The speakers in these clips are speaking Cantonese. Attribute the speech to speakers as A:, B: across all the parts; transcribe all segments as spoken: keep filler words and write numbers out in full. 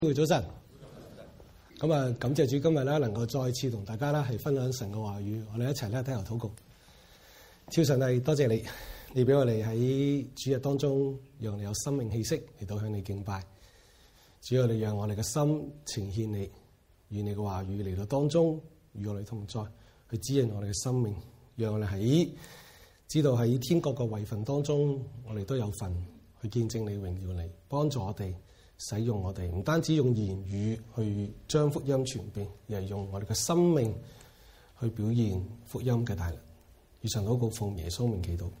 A: 早晨，咁啊，感謝主今日咧能夠再次同大家咧係分享神嘅話語，我哋一齊咧聽頭禱告。超上帝，多謝你，你俾我哋喺主日當中，讓你有生命氣息嚟到向你敬拜。主要你讓我哋嘅心呈獻你，願你嘅話語嚟到當中與我哋同在，去指引我哋嘅生命，讓我哋喺知道喺天國嘅位份當中，我哋都有份去見證你榮耀你，幫助我哋。使用我哋唔單止用言語去將福音傳遍，而係用我哋嘅生命去表現福音嘅大能。以上禱告奉耶穌名祈禱。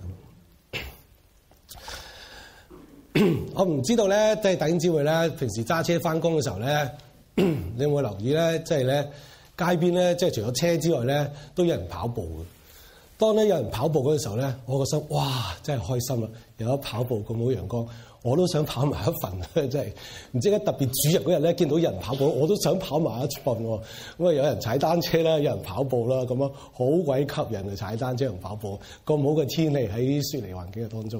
A: 我唔知道咧，即係弟兄姊妹咧，平時揸車翻工嘅時候咧，你有冇留意咧？即係咧街邊咧，即係除咗車之外咧，都有人跑步嘅。當咧有人跑步嗰陣時候咧，我個心哇真係開心啦！有得跑步咁好陽光。我都想跑埋一份，真係唔知點解特別主日嗰日咧，見到有人跑步，我都想跑埋一份。咁啊，有人踩單車啦，有人跑步啦，咁樣好鬼吸引啊！踩單車同跑步，咁好嘅天氣喺雪梨環境嘅當中。誒、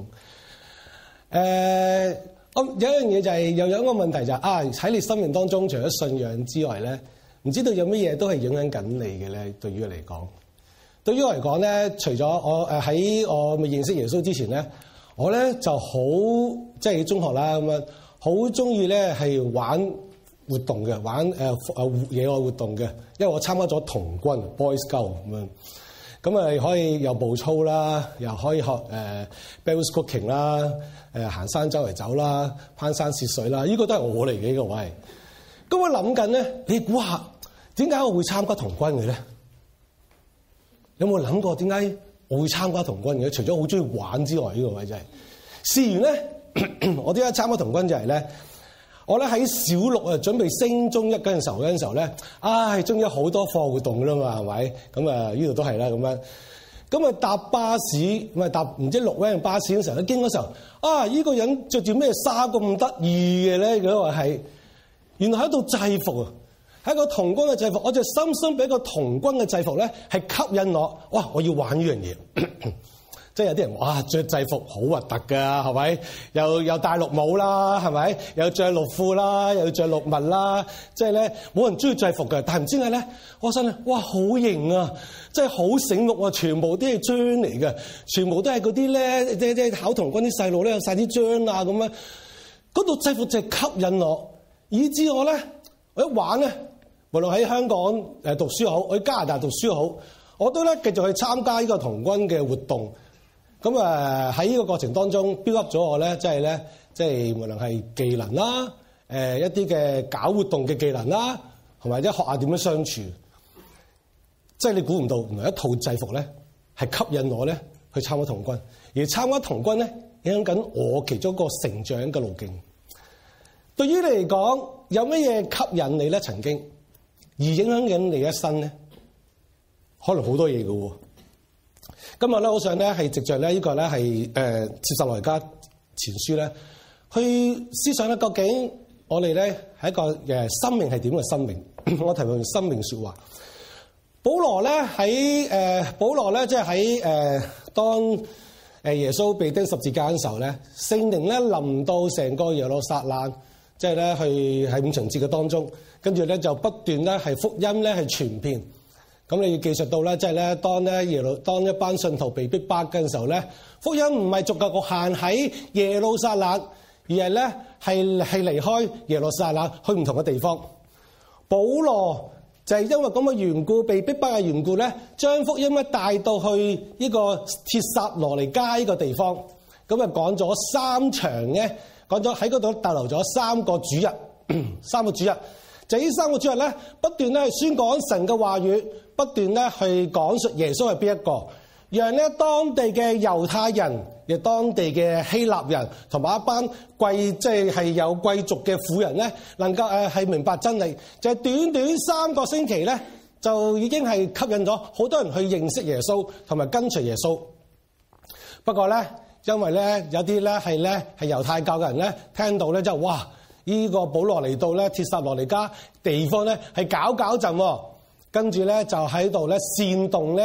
A: 呃，我有一樣嘢就係、是，又有一個問題就係、是、啊，喺你生命當中，除咗信仰之外咧，唔知道有乜嘢都係影響緊你嘅咧。對於我嚟講，對於我嚟講咧，除咗我誒喺我未認識耶穌之前咧。我咧就好即係中學啦咁樣，好中意咧係玩活動嘅，玩誒誒野外活動嘅。因為我參加咗童軍 Boy Scout 咁樣，咁啊可以又步操啦，又可以學誒 Bible Cooking 啦，誒行山周圍走啦，攀山涉水啦，呢個都係我嚟嘅呢個位。咁我諗緊咧，你估下點解我會參加童軍嘅咧？有冇諗過點解我會參加童軍嘅？除咗好中意玩之外，呢個位真係。試完咧，我點解參加童軍就係咧，我咧喺小六啊，準備升中一嗰陣時候嗰陣時候咧，唉，中咗好多課活動㗎啦嘛，係咪？咁啊，呢度都係啦，咁樣。咁啊，搭巴士咁啊，搭唔知六 van 巴士嗰時候咧，經嗰時候，啊，呢個人着住咩衫咁得意嘅咧？佢話係，原來係一套制服啊！喺個童軍嘅制服，我就深深俾個童軍嘅制服咧，係吸引我。哇！我要玩呢樣嘢，即係有啲人哇，着制服好核突㗎，係咪？又又戴綠帽啦，係咪？又着綠褲啦，又着綠襪啦，即係咧冇人中意制服嘅。但係唔知點解咧，我心諗哇，好型啊！即係好醒目啊！全部都係章嚟嘅，全部都係嗰啲咧，即即考童軍啲細路咧，有晒啲章啊咁樣。嗰套制服就係吸引我，以至我咧，我一玩咧。無論喺香港誒讀書好，喺加拿大讀書好，我都咧繼續去參加呢個童軍嘅活動。咁誒喺呢個過程當中 build up 咗我咧，即係咧，即係無論係技能啦，誒一啲嘅搞活動嘅技能啦，同埋即係學下點樣相處。即係你估唔到，原來一套制服咧係吸引我咧去參加童軍，而參加童軍咧影響緊我其中一個成長嘅路徑。對於你嚟講，有乜嘢吸引你咧？曾經？而影響緊你一生咧，可能好多嘢嘅喎。今日咧，我想咧係藉著咧呢個咧係誒帖撒羅尼迦前書咧，去思想咧究竟我哋咧係一個誒生命係點嘅生命？我提問生命説話。保羅咧喺誒保羅咧即係喺誒當誒耶穌被釘十字架嘅時候咧，聖靈咧臨到成個耶路撒冷。即係咧，去喺五旬節嘅當中，跟住咧就不斷咧係福音咧係傳遍。咁你要記述到咧，即係咧當咧耶路當一班信徒被逼迫嘅時候咧，福音唔係逐個局限喺耶路撒冷，而係咧係係離開耶路撒冷去唔同嘅地方。保羅就係因為咁嘅緣故，被逼迫嘅緣故咧，將福音咧帶到去呢個帖撒羅尼迦呢個地方。咁啊講咗三場嘅。講咗喺嗰度逗留咗三個主日，三個主日就呢三個主日咧，不斷咧係宣講神嘅話語，不斷咧去講述耶穌係邊一個，讓咧當地嘅猶太人、亦當地嘅希臘人同埋一班貴即係係有貴族嘅婦人咧，能夠誒係明白真理。就係短短三個星期咧，就已經係吸引咗好多人去認識耶穌同埋跟隨耶穌。不過咧。因為咧有啲咧係咧係猶太教嘅人咧聽到咧就哇呢個保羅嚟到咧帖撒羅尼迦地方咧係搞搞震，跟住咧就喺度咧煽動咧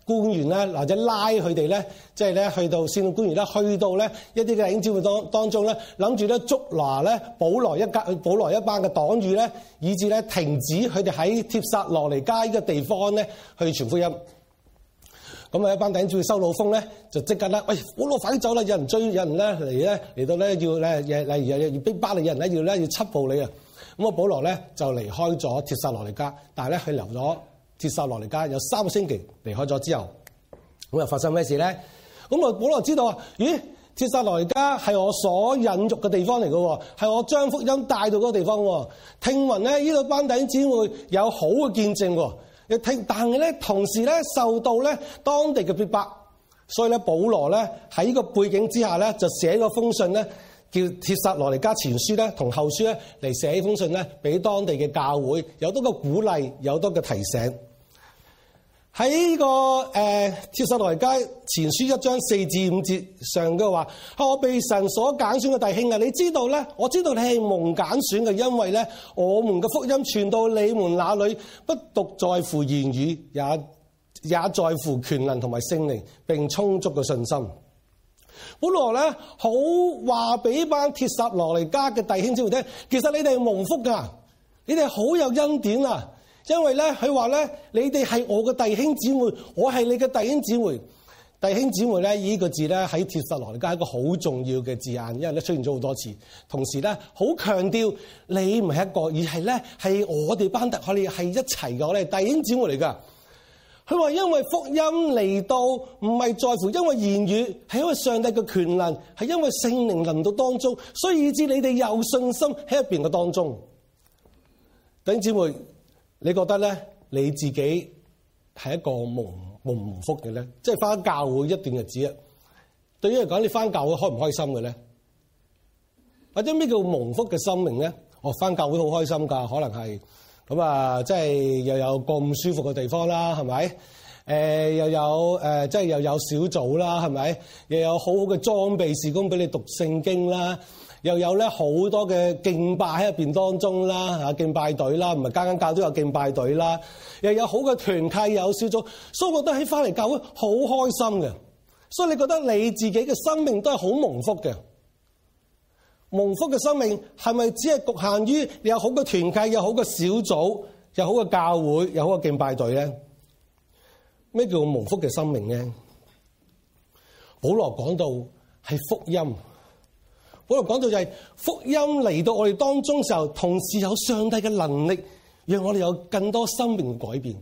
A: 官員咧，或者拉佢哋咧，即係咧去到煽動官員咧，去到咧一啲嘅弟兄姊妹當當中咧，諗住咧捉拿咧保羅一家保羅一班嘅黨羽咧，以致咧停止佢哋喺帖撒羅尼迦呢個地方咧去傳福音。咁啊，一班弟兄姊妹收到風咧，就即刻咧，喂，保羅快啲走啦！有人追，有人咧嚟咧嚟到咧要咧，例如要逼巴你，有人咧要咧要緝捕你啊！咁啊，保羅咧就離開咗帖撒羅尼迦，但係咧佢留咗帖撒羅尼迦有三個星期，離開咗之後，咁又發生咩事咧？咁啊，保羅知道啊，咦，帖撒羅尼迦係我所引誘嘅地方嚟嘅，係我將福音帶到嗰個地方喎。聽聞咧呢個班弟兄姊妹有好嘅見證喎。聽，但係咧，同時咧受到咧當地嘅逼迫，所以咧保羅咧喺呢個背景之下咧，就寫個封信咧，叫帖撒羅尼迦前書咧同後書咧嚟寫呢封信咧，俾當地嘅教會有多個鼓勵，有多個提醒。喺呢、這個誒帖撒羅尼迦前書一章四至五節上嘅話，我被神所揀選嘅弟兄啊，你知道咧，我知道你係蒙揀選嘅，因為咧我們嘅福音傳到你們那裏，不獨在乎言語，也也在乎權能同埋聖靈並充足嘅信心。保羅咧好話俾班帖撒羅尼迦嘅弟兄姊妹聽，其實你哋係蒙福噶，你哋好有恩典啊！因為咧，佢話咧，你哋係我嘅弟兄姊妹，我係你嘅弟兄姊妹。弟兄姊妹咧，呢個字咧喺帖撒羅尼迦係一個好重要嘅字眼，因為咧出現咗好多次。同時咧，好強調你唔係一個，而係咧係我哋班特，我哋係一齊嘅，我哋係弟兄姊妹嚟㗎。佢話因為福音嚟到唔係在乎因為言語，係因為上帝嘅權能，係因為聖靈臨到當中，所以以致你哋有信心喺入邊嘅當中。弟兄姊妹。你覺得咧，你自己係一個蒙蒙唔福嘅咧？即係返教會一段日子啊，對於嚟講，你返教會開唔開心嘅咧？或者咩叫蒙福嘅生命咧？我返教會好開心㗎，可能係咁啊，即係又有咁舒服嘅地方啦，係咪？誒、呃、又有誒、呃，即係又有小組啦，係咪？又有好好嘅裝備事工俾你讀聖經啦。又有咧好多嘅敬拜喺入邊當中啦，嚇敬拜隊啦，唔係間間教都有敬拜隊啦。又有好嘅團契，有小組，所以我覺得喺翻嚟教會好開心嘅。所以你覺得你自己嘅生命都係好蒙福嘅？蒙福嘅生命係咪只係局限於你有好嘅團契，有好嘅小組，有好嘅教會，有好嘅敬拜隊咧？咩叫蒙福嘅生命咧？保羅講到係福音。保羅講到就係福音嚟到我哋當中嘅時候，同時有上帝嘅能力，讓我哋有更多生命嘅改變。誒、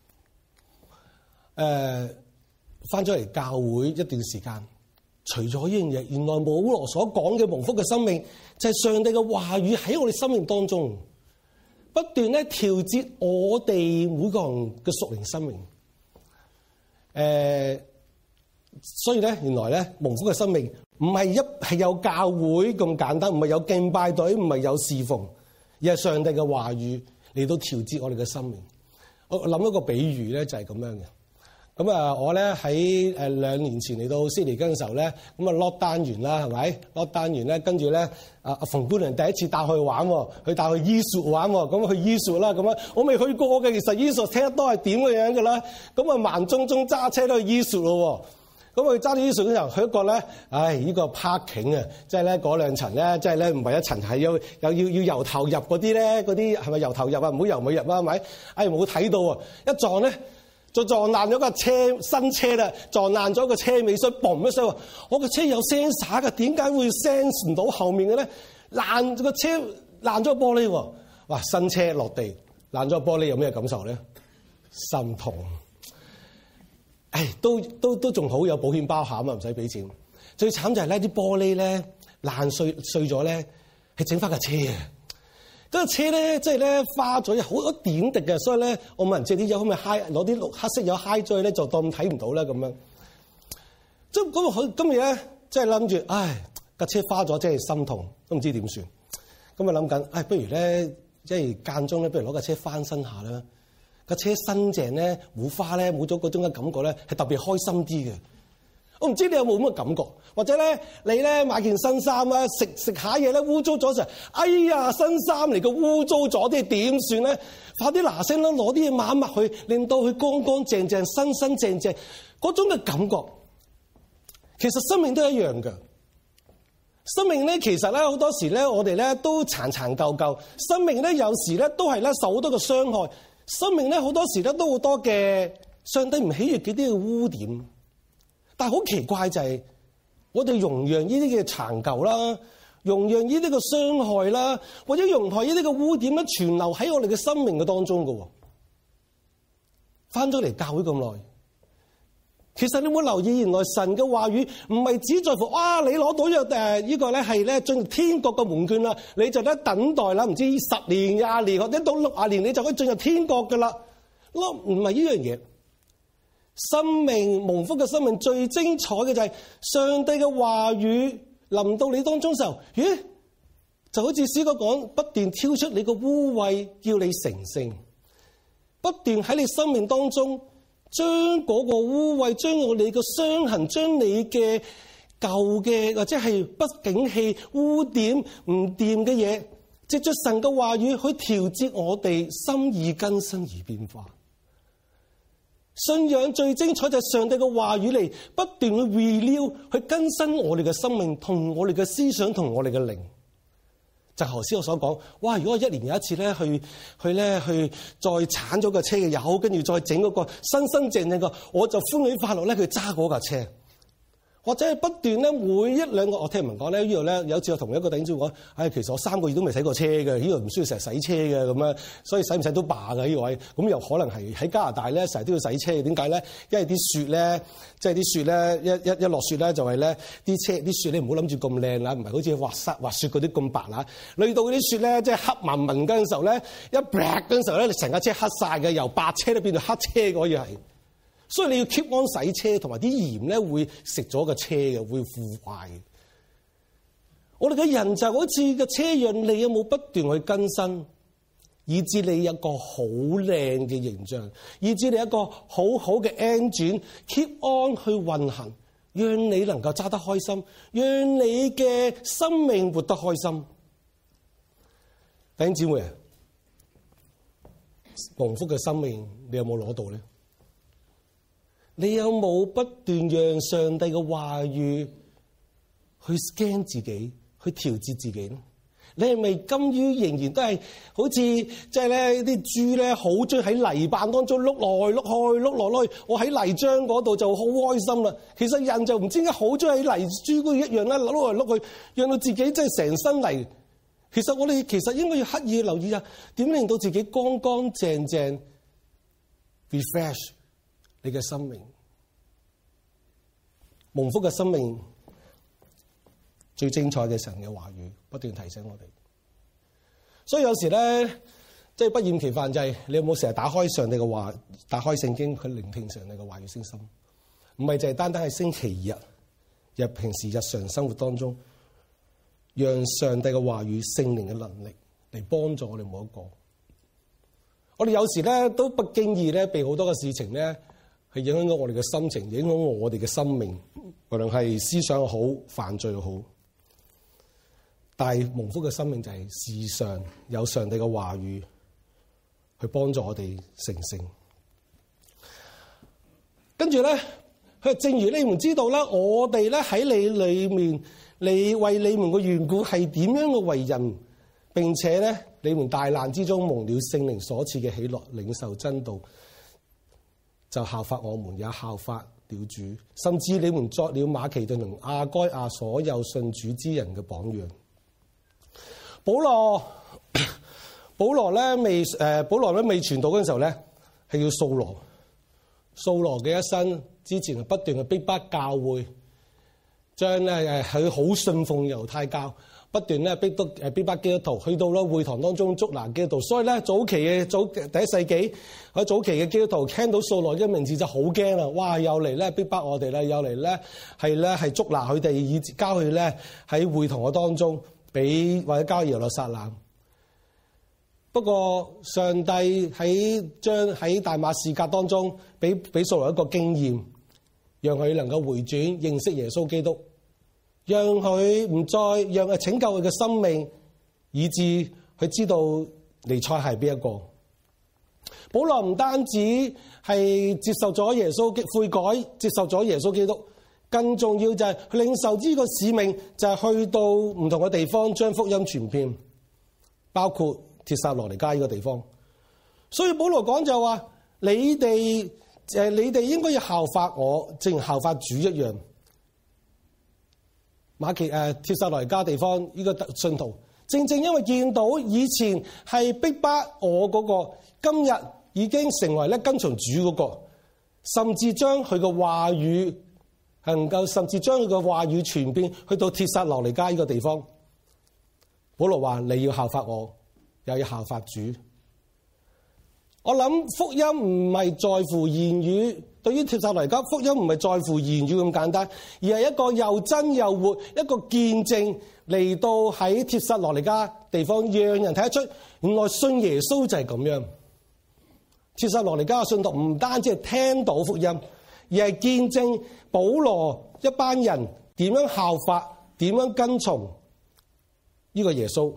A: 呃，翻咗嚟教會一段時間，除咗呢樣嘢，原來保羅所講嘅蒙福嘅生命，就係上帝嘅話語喺我哋生命當中，不斷咧調節我哋每個人嘅屬靈生命。誒、呃，所以咧，原來咧蒙福嘅生命。唔係一係有教會咁簡單，唔係有敬拜隊，唔係有侍奉，而係上帝嘅話語嚟到調節我哋嘅生命。我諗一個比喻咧，就係咁樣嘅。咁啊，我咧喺誒兩年前嚟到悉尼嘅時候咧，咁啊 lock 單完啦，係咪 lock 單完咧？跟住咧，阿阿馮姑娘第一次帶我去玩，佢帶我去伊索玩，咁去伊索啦，咁樣我未去過嘅，其實伊索聽得多係點嘅樣嘅啦。咁啊慢中中揸車都去伊索咯。咁佢揸住啲水嘅時候，佢一個咧，唉，呢個 parking 啊，即係咧嗰兩層咧，即係咧唔係一層，係要又要要由頭入嗰啲咧，嗰啲係咪由頭入啊？唔好由尾入啊，係咪？唉，冇睇到啊！一撞咧，就撞爛咗架車新車啦，撞爛咗個車尾箱，嘣一聲，我個車有 sensor 㗎，點解會 sense 唔到後面嘅咧？爛個車爛咗個玻璃喎，哇！新車落地爛咗個玻璃，有咩感受咧？心痛。唉，都都都仲好有保險包餡啊，唔使俾錢。最慘就係咧啲玻璃咧爛碎碎咗咧，係整翻架車啊！嗰架車咧即係咧花咗好多點滴嘅，所以咧我問人借啲油可唔可以揩攞啲綠黑色油揩咗去咧，就當睇唔到啦咁樣。即係咁佢今日咧，即係諗住，唉架車花咗，真係心痛，都唔知點算。咁啊諗緊，唉不如咧即係間中咧，不如攞架車翻新下啦。架車新淨咧，冇花咧，冇咗嗰種嘅感覺咧，係特別開心啲嘅。 我唔知你有冇咁嘅感覺，或者咧你咧買件新衫啦，食食下嘢咧污糟咗時，哎呀新衫嚟個污糟咗啲點算咧？快啲嗱聲啦，攞啲嘢抹一抹佢，令到佢乾乾淨淨、新新淨淨嗰種嘅感覺。其實生命都一樣嘅。生命咧，其實咧好多時咧，我哋咧都殘殘舊舊。生命咧有時咧都係咧受好多嘅傷害。生命咧好多時咧都好多嘅上帝唔喜悅嘅啲嘅污點。但係好奇怪就係，我哋容讓呢啲嘅殘舊啦，容讓呢啲嘅傷害啦，或者容許呢啲嘅污點咧存留喺我哋嘅生命嘅當中嘅。返咗嚟教會咁耐。其實你會留意，原來神嘅話語唔係只在乎，哇！你攞到咗誒呢個咧係咧進入天國嘅門券啦，你就得等待啦，唔知十年、廿年或者到六十年，你就可以進入天國噶啦。咯，唔係呢樣嘢。生命蒙福嘅生命最精彩嘅就係上帝嘅話語臨到你當中時候，咦？就好似詩歌講，不斷挑出你個污穢，叫你成聖，不斷喺你生命當中。將嗰個污穢，將我哋嘅傷痕，將你嘅舊嘅或者係不景氣、污點唔掂嘅嘢，藉着神嘅話語去調節我哋心意更新而變化。信仰最精彩就係上帝嘅話語嚟不斷去 renew 去更新我哋嘅生命，同我哋嘅思想，同我哋嘅靈。就頭先我所講，哇！如果我一年有一次咧，去去咧去再鏟咗個車嘅油，跟住再整嗰個新新淨淨個，我就歡喜快樂咧，佢揸嗰架車。或者係不斷咧，每一兩個我聽人講咧，呢度咧有次我同一個弟兄講，唉、哎，其實我三個月都未洗過車嘅，呢度唔需要成日洗車嘅咁樣，所以洗唔洗都罷嘅呢位。咁又可能係喺加拿大咧，成日都要洗車，點解咧？因為啲雪咧，即係啲雪咧，一一一落雪咧，就係咧啲車啲雪你唔好諗住咁靚啦，唔係好似滑沙滑雪嗰啲咁白啦。累到嗰啲雪咧，即係黑紋紋嗰陣時候咧，一劈嗰陣時候咧，你成架車黑晒嘅，由白車都變到黑車嗰樣係。所以你要 keep on 洗車，同埋啲鹽咧會食咗個車嘅，會腐壞嘅。我哋嘅人就好似個車樣，你有冇不斷去更新，以至你有一個好靚嘅形象，以至你有一個好好嘅 engine keep on 去運行，讓你能夠揸得開心，讓你嘅生命活得開心。弟兄姊妹啊，蒙福嘅生命你有冇攞到咧？你有冇不斷讓上帝嘅話語去 scan 自己，去調節自己咧？你係咪甘於仍然都係好似即係咧啲豬咧，好中意喺泥板當中碌來碌去，碌來碌去？我喺泥漿嗰度就好開心啦。其實人就唔知點解好中意喺泥豬嗰度一樣啦，碌來碌去，讓到自己真係成身泥。其實我哋其實應該要刻意留意下，點令到自己乾乾淨淨 refresh。你嘅生命，蒙福嘅生命最精彩嘅神嘅話語不斷提醒我哋。所以有時咧，即係不厭其煩就係你有冇成日打開上帝嘅話，打開聖經去聆聽上帝嘅話語聲心，唔係就係單單係星期日日平時日常生活當中，讓上帝嘅話語聖靈嘅能力嚟幫助我哋每一個。我哋有時咧都不經意咧被好多嘅事情咧。係影響到我哋嘅心情，影響我哋嘅生命，無論係思想又好，犯罪又好。但係蒙福嘅生命就係時常有上帝嘅話語去幫助我哋成聖。跟住咧，佢話正如你們知道啦，我哋咧喺你裏面，你為你們嘅緣故係點樣嘅為人，並且咧你們大難之中蒙了聖靈所賜嘅喜樂，領受真道。就效法我們，也效法了主，甚至你們作了馬其頓同亞該亞所有信主之人嘅榜樣。保羅，保羅咧未誒，保羅咧未傳道嗰陣時候咧，係叫掃羅。掃羅嘅一生之前係不斷去逼迫教會，將咧誒佢好信奉猶太教。不斷咧逼到誒逼迫基督徒，去到咧會堂當中捉拿基督徒，所以咧早期嘅早第一世紀喺早期嘅基督徒聽到掃羅嘅名字就好驚啦！哇，又嚟咧逼迫我哋啦，又嚟咧係咧係捉拿佢哋，以交去咧喺會堂嘅當中，俾或者交耶路撒冷。不過上帝喺將喺大馬士革當中俾俾掃羅一個經驗， 讓佢能夠回轉認識耶穌基督，讓佢唔再讓佢拯救佢嘅生命，以致佢知道彌賽係邊一個。保羅唔單止係接受咗耶穌嘅悔改，接受咗耶穌基督，更重要就係領受呢個使命，就係去到唔同嘅地方將福音傳遍，包括帖撒羅尼迦呢個地方。所以保羅講就話：你哋誒，你哋應該要效法我，正如效法主一樣。馬其誒帖撒羅尼迦地方呢個信徒，正正因為見到以前係逼迫我嗰個，今日已經成為咧跟從主嗰個，甚至將佢嘅話語能夠，甚至將佢嘅話語傳遍去到帖撒羅尼迦呢個地方。保羅話：你要效法我，又要效法主。我諗福音唔係在乎言語，對於帖撒羅尼迦福音唔係在乎言語咁簡單，而係一個又真又活一個見證嚟到喺帖撒羅尼迦地方，讓人睇得出原來信耶穌就係咁樣。帖撒羅尼迦嘅信徒唔單止係聽到福音，而係見證保羅一班人點樣效法、點樣跟從呢個耶穌。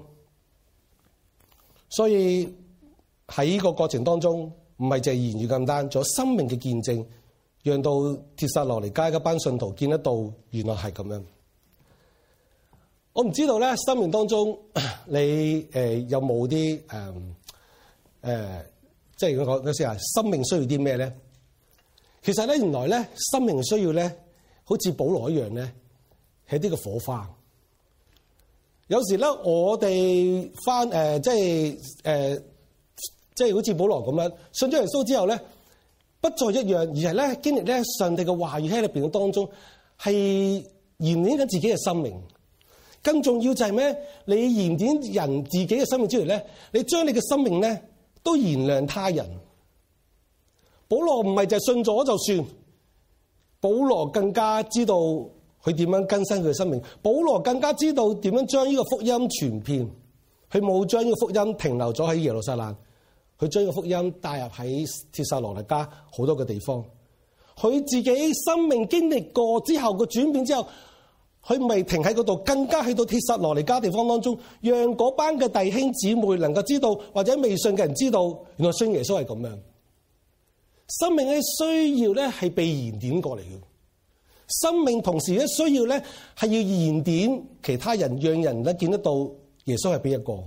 A: 所以喺呢個過程當中，唔係淨係言語咁單，仲有生命嘅見證，讓到帖撒羅尼迦一班信徒見得到，原來係咁樣。我唔知道咧，生命當中你誒、呃、有冇啲誒誒，即係講嗰時啊，生命需要啲咩咧？其實咧，原來咧，生命需要咧，好似保羅一樣咧，係啲個火花。有時咧，我哋翻誒，即係誒。呃即係好似保羅咁樣，信咗耶穌之後咧，不再一樣，而係咧經歷咧上帝嘅話語喺裏邊嘅當中，係燃點緊自己嘅生命。更重要就係咩？你燃點人自己嘅生命之餘咧，你將你嘅生命咧都燃亮他人。保羅唔係就係信咗就算，保羅更加知道佢點樣更新佢嘅生命。保羅更加知道點樣將呢個福音傳遍。佢冇將呢個福音停留咗喺耶路撒冷。佢將個福音帶入喺帖撒羅尼迦好多個地方，佢自己生命經歷過之後個轉變之後，佢未停喺嗰度，更加去到帖撒羅尼迦地方當中，讓嗰班嘅弟兄姊妹能夠知道，或者未信嘅人知道，原來信耶穌係咁樣。生命嘅需要咧係被燃點過嚟嘅，生命同時咧需要咧係要燃點其他人，讓人咧見得到耶穌係邊一個。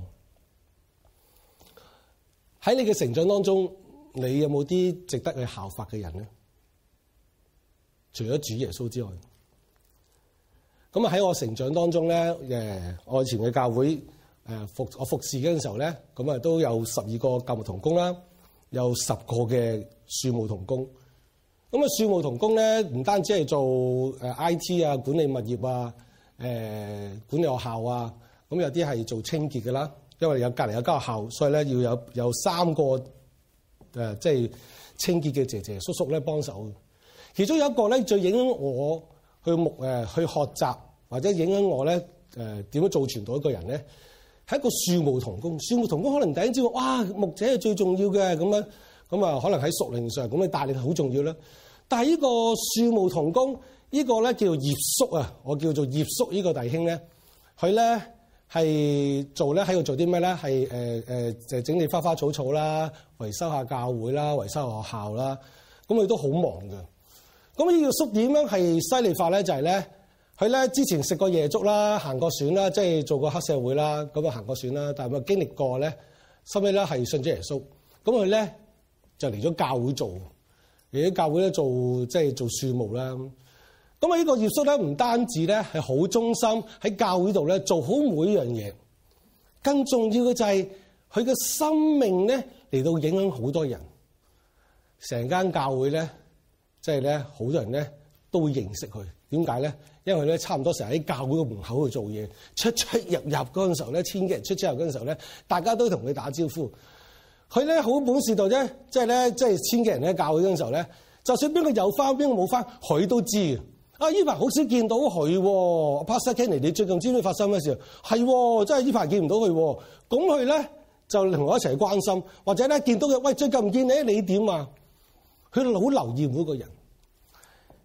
A: 喺你嘅成長當中，你有冇啲值得去效法嘅人咧？除咗主耶穌之外，咁啊喺我成長當中咧，誒，我以前嘅教會誒服我服侍嗰陣時候咧，咁啊都有十二個教牧同工啦，有十個嘅庶務同工。咁啊，庶務同工咧唔單止係做誒 I T 啊、管理物業啊、誒管理學校啊，咁有啲係做清潔嘅啦。因為有隔離有間學校，所以咧要有有三個誒，即係清潔嘅姐姐叔叔咧幫手。其中有一個咧最影響我去牧誒去學習，或者影響我咧誒點樣做傳道一個人咧，係一個庶務同工。庶務同工可能第一知道，哇，牧者係最重要嘅咁樣，咁啊可能喺屬靈上咁你帶領好重要啦。但係呢個庶務同工呢個咧叫做葉叔啊，我叫做葉叔呢個弟兄咧，佢咧。係做咧喺度做啲咩咧？係誒誒就整理花花草草啦，維修下教會啦，維修下學校啦。咁佢都好忙嘅。咁呢個叔點樣係犀利法咧？就係咧，佢咧之前食過夜粥啦，行過船啦，即係做過黑社會啦，咁啊行過船啦。但係佢經歷過咧，收尾咧係信咗耶穌。咁佢咧就嚟咗教會做，嚟咗教會咧做即係做庶務啦。咁啊！呢個葉叔咧，唔單止咧係好忠心喺教會度咧做好每樣嘢，更重要嘅就係佢嘅生命咧嚟到影響好多人。成間教會咧，即係咧好多人咧都會認識佢。點解咧？因為咧差唔多成日喺教會嘅門口度做嘢，出出入入嗰陣時候咧，千幾人出出入嗰陣時候咧，大家都同佢打招呼。佢咧好本事到啫，即係咧即係千幾人喺教會嗰陣時候咧，就算邊個有翻邊個冇翻，佢都知。啊！呢排好少見到佢喎 Pastor Kenny，你最近知唔知發生咩事？係喎，真係呢排見唔到佢喎。咁佢咧就同我一齊關心，或者咧見到佢，喂，最近唔見你，你點啊？佢好留意每個人。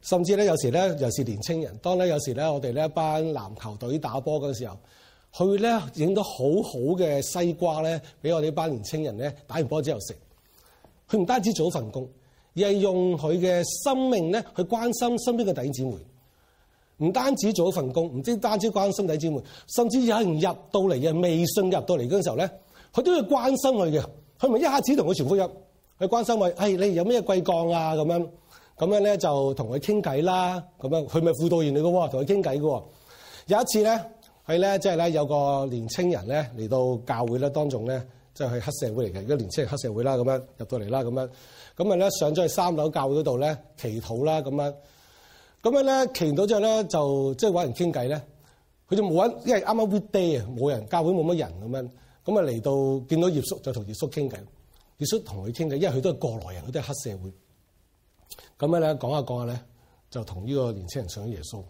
A: 甚至咧有時咧又是年青人，當咧有時咧我哋呢一班籃球隊打波嗰陣時候，佢會咧影到好好嘅西瓜咧，俾我哋呢班年青人咧打完波之後食。佢唔單止做一份工，而係用佢嘅生命咧去關心身邊嘅弟兄姊妹。唔單止做一份工，唔知單止關心弟兄姊妹，甚至有人入到嚟嘅微信入到嚟嗰陣時候咧，佢都要關心佢嘅。佢唔係一下子同佢傳福音，佢關心佢，誒、哎、你有咩貴幹啊咁樣，咁樣咧就同佢傾偈啦。咁樣佢咪輔導員嚟嘅喎，同佢傾偈嘅喎。有一次咧，係咧即係咧有個年青人咧嚟到教會咧當中咧，即係去黑社會嚟嘅，一個年青人黑社會啦，咁樣入到嚟啦，咁樣咁啊咧上咗去三樓教會嗰度咧祈禱啦，咁樣。咁樣咧，祈完到之後咧，就即係揾人傾偈咧。佢就冇揾，因為啱啱 weekday 啊，冇人，教會冇乜人咁樣。咁啊嚟到見到葉叔就同葉叔傾偈。葉叔同佢傾偈，因為佢都係過來人，佢都係黑社會。咁樣咧講下講下咧，就同呢個年青人上咗耶穌。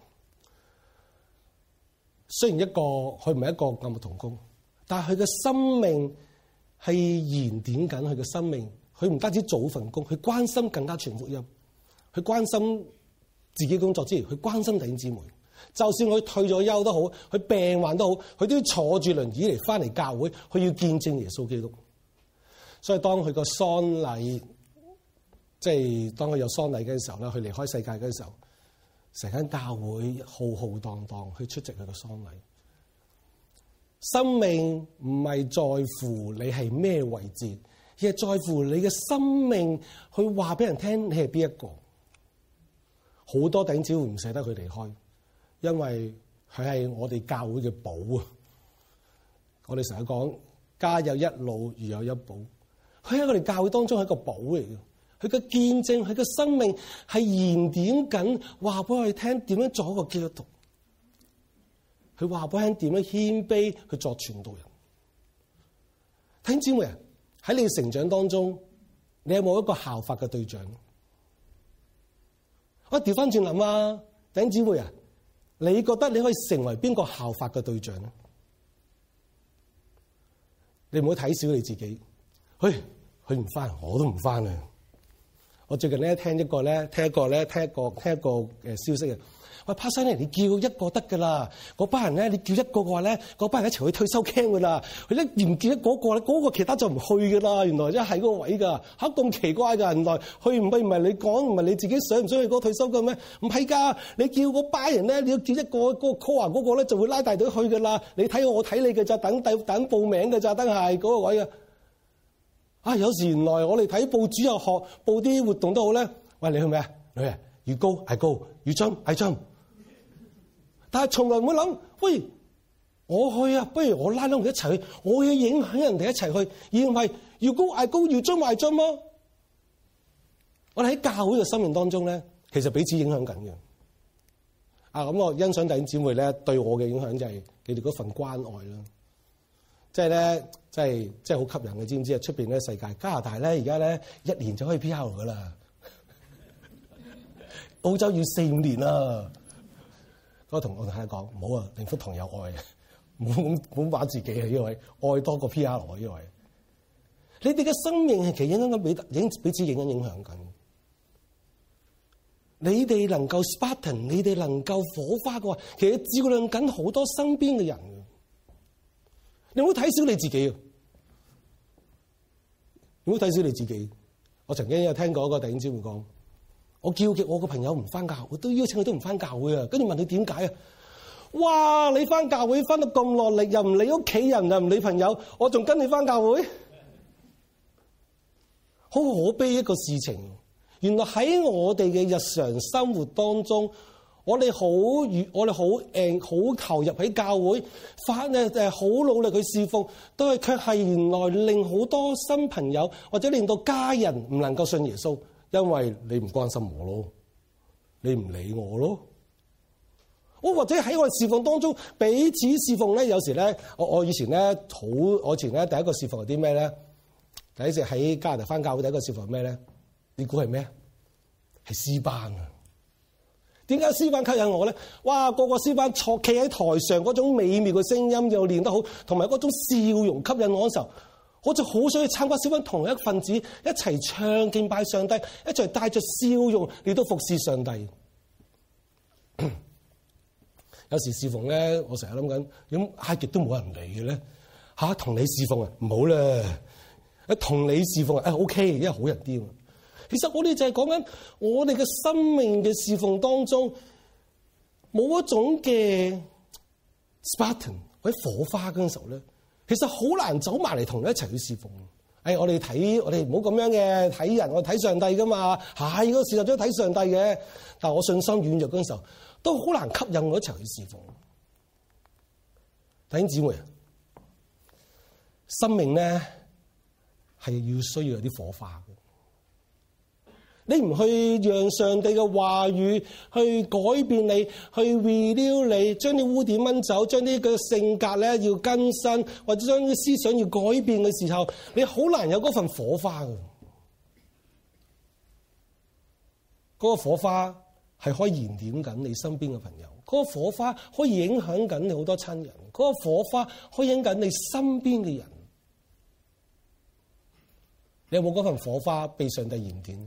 A: 雖然一個佢唔係一個暗牧同工，但係佢嘅生命係燃點緊佢嘅生命。佢唔單止做份工，佢關心更加傳福音，佢關心自己工作之餘，佢關心弟兄姊妹。就算佢退咗休都好，佢病患都好，佢都要坐住輪椅嚟翻嚟教會，佢要見證耶穌基督。所以當佢個喪禮，即係當佢有喪禮嘅時候咧，佢離開世界嘅時候，成間教會浩浩蕩蕩去出席佢個喪禮。生命唔係在乎你係咩位置，而係在乎你嘅生命去話俾人聽你係邊一個。好多弟兄姊妹唔捨得佢離開，因為佢係我哋教會嘅寶啊！我哋成日講家有一老，如有一寶，佢喺我哋教會當中係一個寶嚟嘅。佢嘅見證，佢嘅生命係燃點緊，話俾我哋聽點樣做一個基督徒。佢話俾我聽點樣謙卑去作傳道人。弟兄姊妹啊，喺你嘅成長當中，你有冇一個效法嘅對象？我調翻轉諗啊，弟兄姊妹啊，你覺得你可以成為邊個效法嘅對象咧？你唔好睇小你自己。嘿，佢唔翻，我都唔翻啊！我最近咧聽一個咧，聽一個咧，聽一個聽一個誒消息啊！喂，帕生咧，你叫一個得噶啦，嗰班人咧，你叫一個嘅話咧，嗰班人一齊去退休 camp 噶啦。佢咧唔叫一嗰個咧，嗰個其他就唔去噶啦。原來真係嗰個位㗎，嚇咁奇怪㗎！原來去唔去唔係你講，唔係你自己想唔想去嗰個退休嘅咩？唔係㗎，你叫嗰班人咧，你要叫一個嗰個 call 嗰個咧，就會拉大隊去㗎啦。你睇我，我睇你嘅咋，等等等報名嘅咋，等係嗰個位啊！啊，有時原來我哋睇報紙又學報啲活動都好咧。喂，你去咩啊？你去啊？越高係高，越深係深。但係從來唔會諗，喂，我去啊，不如我拉攏佢一齊去，我要影響人哋一齊去，而唔係越高係高，越深係深咯。我哋喺教會嘅生命當中咧，其實彼此影響緊嘅。啊，咁我欣賞弟兄姊妹咧對我嘅影響就係你哋嗰份關愛啦。即係咧，即係即係好吸引嘅，知唔知啊？出邊咧世界，加拿大咧而家咧一年就可以 P R 噶啦，澳洲要四五年啦。我同我同佢講，唔好啊，靈福堂有愛，唔好咁咁玩自己啊！呢位愛多過 P R 啊！呢位，你哋嘅生命係其實影響緊彼影彼此影響影響緊。你哋能夠 Spartan， 你哋能夠火花嘅話，其實照亮緊好多身邊嘅人。你唔好睇小你自己啊！唔好睇小你自己。我曾經有聽過一個弟兄姊妹講，我叫極我個朋友唔翻教會，我都邀請佢都唔翻教會啊！跟住問佢點解啊？哇！你翻教會翻得咁落力，又唔理屋企人，又唔理朋友，我仲跟你翻教會，好可悲一個事情。原來喺我哋嘅日常生活當中，我哋好熱，我哋好誒，好投入喺教會，發誒誒好努力去侍奉，都係卻係原來令好多新朋友或者令到家人唔能夠信耶穌，因為你唔關心我咯，你唔理我咯。我或者喺我哋侍奉當中彼此侍奉咧，有時咧，我我以前咧好，我以前咧第一個侍奉係啲咩咧？第一次喺加拿大返教會第一個侍奉係咩咧？你估係咩？係詩班啊！點解詩班吸引我咧？哇！個個詩班坐企喺台上嗰種美妙嘅聲音又練得好，同埋嗰種笑容吸引我嘅時候，我就好想去參加詩班同一份子，一齊唱敬拜上帝，一齊帶着笑容嚟到服侍上帝。 有時侍奉咧，我成日諗緊，咁嗌極都冇人嚟嘅咧，嚇、啊、同你侍奉啊，唔好啦，同你侍奉啊，誒 OK，因為好人啲。其實我哋就係講緊我哋嘅生命嘅侍奉當中，冇一種嘅 Spartan 或者火花嗰陣時候咧，其實好難走埋嚟同你一齊去侍奉。誒、哎，我哋睇我哋唔好咁樣嘅睇人，我睇上帝噶嘛，係個事實上睇上帝嘅。但係我信心軟弱嗰陣時候，都好難吸引我一齊去侍奉。弟兄姊妹，生命咧係要需要有啲火花嘅。你唔去讓上帝嘅話語去改變你，去 renew 你，將啲污點掹走，將啲嘅性格咧要更新，或者將啲思想要改變嘅時候，你好難有嗰份火花嘅。嗰個火花係可以燃點緊你身邊嘅朋友，嗰個火花可以影響緊你好多親人，嗰個火花可以影響緊你身邊嘅人。你有冇嗰份火花被上帝燃點？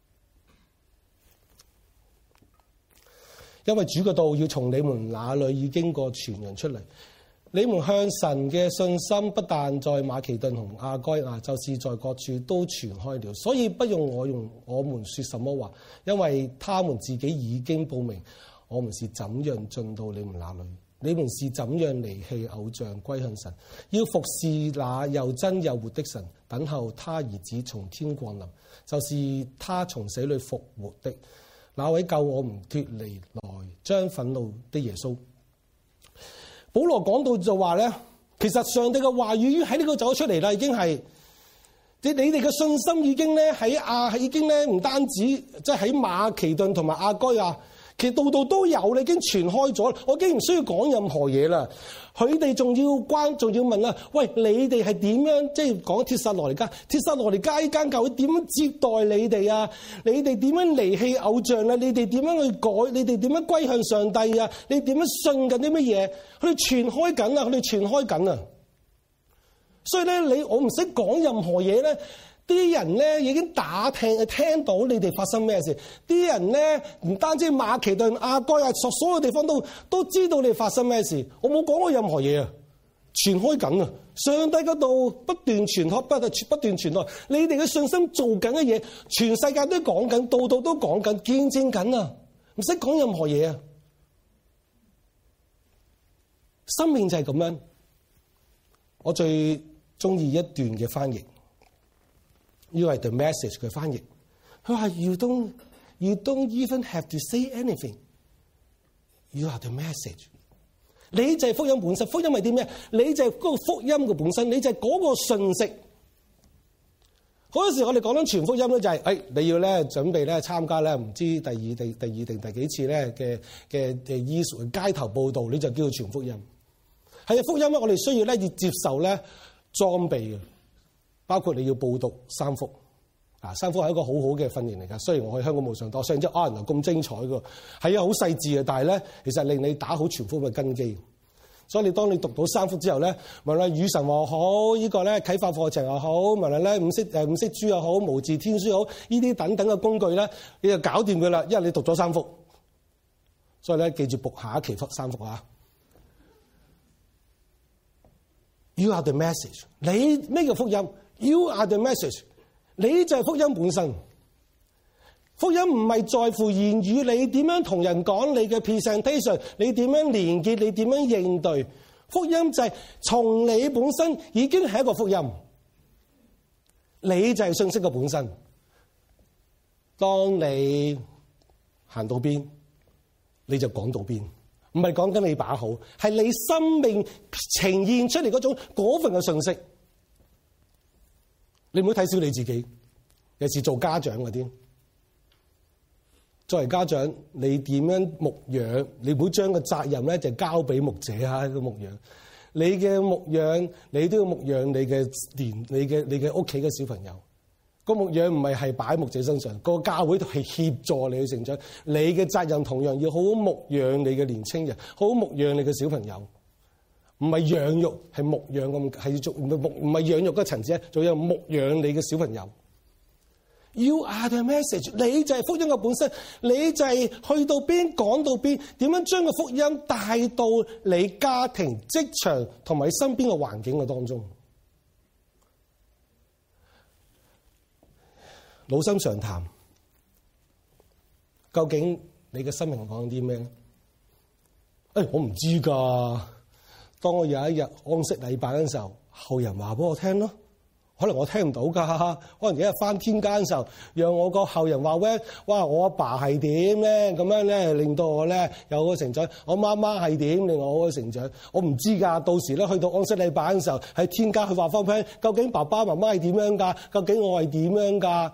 A: 因為主嘅道要從你們那裏已經過傳揚出嚟，你們向神嘅信心不但在馬其頓同亞該亞，就是在各處都傳開了。所以不用我用我們說什麼話，因為他們自己已經報明，我們是怎樣進到你們那裏，你們是怎樣離棄偶像歸向神，要服侍那又真又活的神，等候他兒子從天降臨，就是他從死裏復活的。那位救我們脫離來將憤怒的耶穌。保羅講到就話咧，其實上帝嘅話語已經喺呢個走出嚟啦，已經係即係你哋嘅信心已經咧喺亞已經咧唔單止即係喺馬其頓同埋亞該亞，其實度度都有，你已經傳開咗，我已經唔需要講任何嘢啦。佢哋仲要關，仲要問啦，喂，你哋係點樣？即係講帖撒羅尼迦，帖撒羅尼迦呢間教會點樣接待你哋啊？你哋點樣離棄偶像啊？你哋點樣去改？你哋點樣歸向上帝啊？你點樣信緊啲乜嘢？佢哋傳開緊啊！佢哋傳開緊啊！所以咧，你我唔使講任何嘢咧。啲人咧已經打聽聽到你哋發生咩事，啲人咧唔單止馬其頓、亞該亞，所所有地方都都知道你發生咩事。我冇講過任何嘢啊，傳開緊啊！上帝嗰度不斷傳開，不斷不斷傳開。你哋嘅信心做緊嘅嘢，全世界都講緊，度度都講緊，見證緊啊！唔使講任何嘢啊！生命就係咁樣。我最中意一段嘅翻譯。呢個係 The Message 嘅翻譯，佢話 You don't you don't even have to say anything. You are the message. 你就係福音本身，福音係啲咩？你就係嗰個福音嘅本身，你就係嗰個信息。好多時我哋講緊傳福音咧，就係誒你要咧準備咧參加咧唔知第二第第二定第幾次咧嘅嘅嘅醫街頭報道，你就叫做傳福音。係啊，福音咧，我哋需要咧要接受咧裝備嘅。包括你要報讀三福，啊三福係一個好好嘅訓練嚟㗎。雖然我去香港冇上到，雖然之後啊原來咁精彩㗎，係啊好細緻嘅，但係咧其實令你打好傳福音嘅根基。所以你當你讀到三福之後咧，無論與神和好，呢、這個咧啟發課程又好，無論咧五色誒五色珠又好，無字天書又好，呢啲等等嘅工具咧，你就搞掂佢啦，因為你讀咗三福。所以咧記住讀下一期福三福啊！ You are the message。你咩叫福音？ You are the message， 你就係福音本身。福音唔係在乎言語，你點樣同人講，你嘅 presentation， 你點樣連結，你點樣應對。福音就係從你本身已經係一個福音，你就係信息嘅本身。當你行到邊，你就講到邊，唔係講緊你把口，係你生命呈現出嚟嗰種嗰份嘅信息。你唔好睇小你自己，尤其是做家長嗰啲。作為家長，你點樣牧養？你唔好將個責任咧就交俾牧者啊！個牧養，你嘅牧養，你都要牧養你嘅連你嘅你嘅屋企嘅小朋友。個牧養唔係係擺喺牧者身上，個教會係協助你去成長。你嘅責任同樣要好好牧養你嘅年青人，好好牧養你嘅小朋友。唔係養育，係牧養咁，係做唔係牧唔係養育嗰個層次咧，仲有牧養你嘅小朋友。 You are the message， 你就係福音嘅本身，你就係去到邊講到邊，點樣將個福音帶到你家庭、職場同埋身邊嘅環境嘅當中。老生常談，究竟你嘅生命講啲咩咧？誒、哎，我唔知㗎。當我有一日安息禮拜嘅時候，後人話俾我聽咯。可能我聽唔到㗎，可能有一日返天家嘅時候，讓我個後人話咧，哇！我阿爸係點咧？咁樣咧，令到我咧有個成長。我媽媽係點令我個成長？我唔知㗎。到時咧去到安息禮拜嘅時候，喺天家去話翻俾，究竟爸爸媽媽係點樣㗎？究竟我係點樣㗎？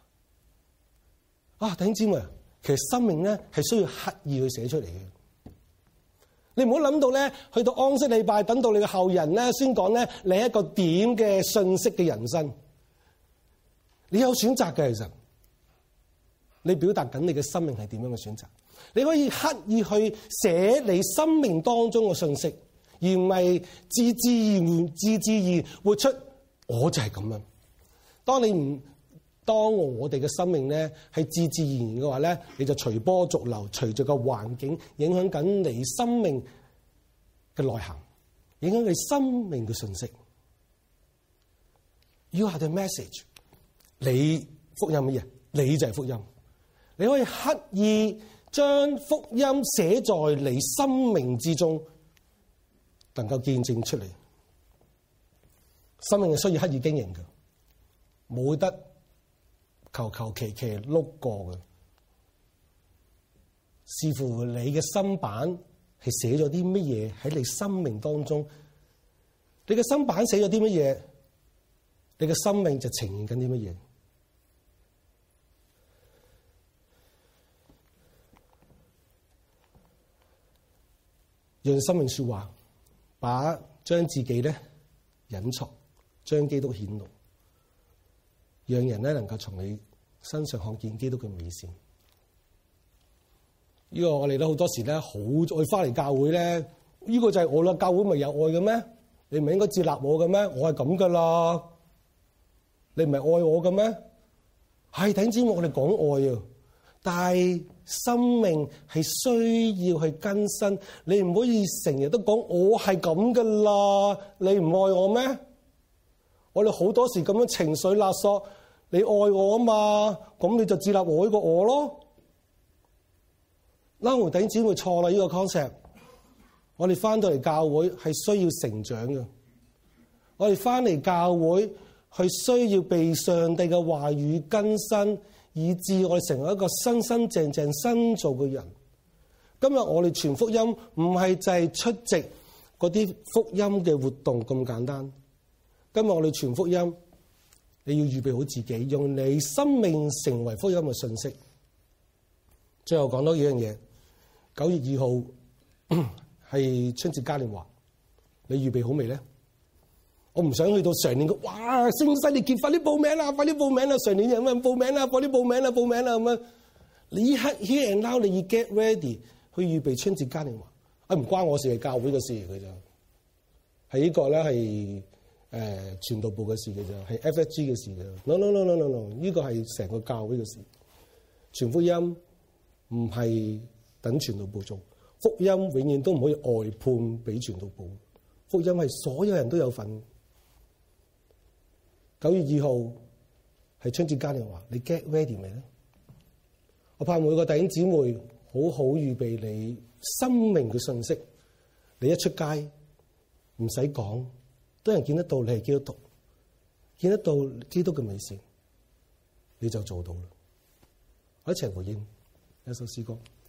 A: 啊，弟兄姊妹，其實生命咧係需要刻意去寫出嚟嘅。你唔好諗到咧，去到安息禮拜，等到你嘅後人咧先講咧，你係一個點嘅信息嘅人生。你有選擇嘅，其實你表達緊你嘅生命係點樣嘅選擇。你可以刻意去寫你生命當中嘅信息，而唔係自自然自自然活出我就係咁樣。當你唔當我哋嘅生命咧係自自然然嘅話咧，你就隨波逐流，隨住個環境影響緊你生命嘅內涵，影響你生命嘅信息。You are the message， 你福音乜嘢？你就係福音。你可以刻意將福音寫在你生命之中，能夠見證出嚟。生命係需要刻意經營嘅，冇得求求其其碌過嘅，視乎你嘅心版係寫咗啲乜嘢喺你生命當中。你嘅心版寫咗啲乜嘢，你嘅生命就呈現緊啲乜嘢。讓生命說話，把將自己咧隱藏，將基督顯露，讓人咧能夠從你身上看見基督嘅美善。呢個我哋都好多時咧，好愛翻嚟教會咧，呢個就係我啦。教會咪有愛嘅咩？你唔係應該接納我嘅咩？我係咁噶啦，你唔係愛我嘅咩？係頂知我哋講愛啊，但係生命係需要去更新。你唔可以成日都講我係咁噶啦，你唔愛我咩？我哋好多時咁樣情緒勒索，你愛我啊嘛，咁你就接納我呢個我咯。拉胡頂姊妹錯啦，呢個 concept。我哋翻到嚟教會係需要成長嘅，我哋翻嚟教會係需要被上帝嘅話語更新，以致我哋成為一個新新淨淨新造嘅人。今日我哋傳福音唔係就係出席嗰啲福音嘅活動咁簡單。今日我哋傳福音，你要預備好自己，用你生命成為福音嘅信息。最後講多幾樣嘢。九月二號係春節嘉年華，你預備好未咧？我唔想去到上年嘅，哇！聖西你結快啲報名啦，快啲報名啦！上年有冇報名啦？快啲報名啦，報名啦咁樣。你依刻 here and now，你要 get ready 去預備春節嘉年華。啊，唔關我事，係教會嘅事嚟嘅啫。係呢個咧係誒傳道部嘅事嘅啫，係 F S G 嘅事嘅。no no no no no no， 呢個係成個教會嘅事。傳福音唔係等傳道部做，福音永遠都唔可以外判俾傳道部。福音係所有人都有份。九月二號係春節嘉年華，你 get ready 未咧？我盼每個弟兄姊妹好好預備你生命嘅信息。你一出街唔使講，都有人見得到你係基督徒，見得到基督嘅美善，你就做到啦。我一齊回應一首詩歌。